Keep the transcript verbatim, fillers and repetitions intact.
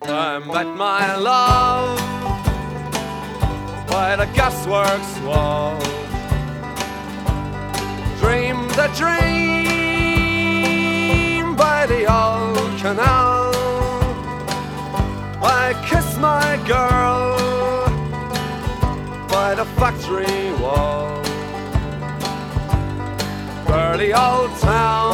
I met my love by the gasworks wall. Dreamed a dream by the old canal. I kissed my girl by the factory wall. Burly old town